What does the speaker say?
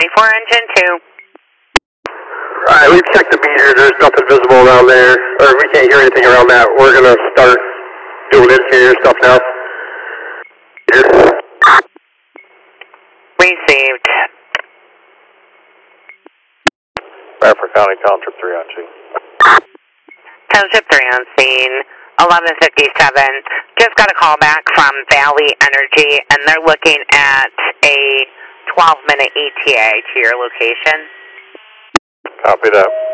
24 engine 2. Alright, we've checked the meter. There's nothing visible around there, or we can't hear anything around that. We're going to start doing interior stuff now. Here. Received. Bradford County Township 3 on scene. Township 3 on scene, 1157. Just got a call back from Valley Energy, and they're looking at a 12-minute ETA to your location. Copy that.